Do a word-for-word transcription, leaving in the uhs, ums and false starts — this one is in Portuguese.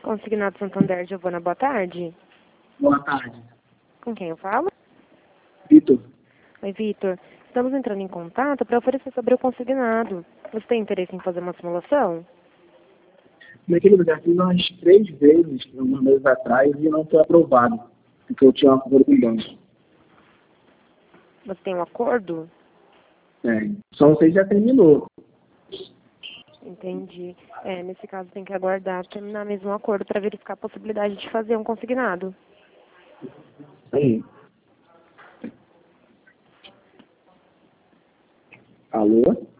Consignado Santander, Giovana, boa tarde. Boa tarde. Com quem eu falo? Vitor. Oi, Vitor. Estamos entrando em contato para oferecer sobre o consignado. Você tem interesse em fazer uma simulação? Naquele lugar, fiz umas três vezes, alguns meses atrás, e não foi aprovado, porque eu tinha uma acordo com o banco. Você tem um acordo? É. Só você já terminou. Entendi. É, nesse caso tem que aguardar terminar mesmo o acordo para verificar a possibilidade de fazer um consignado. Aí. Alô?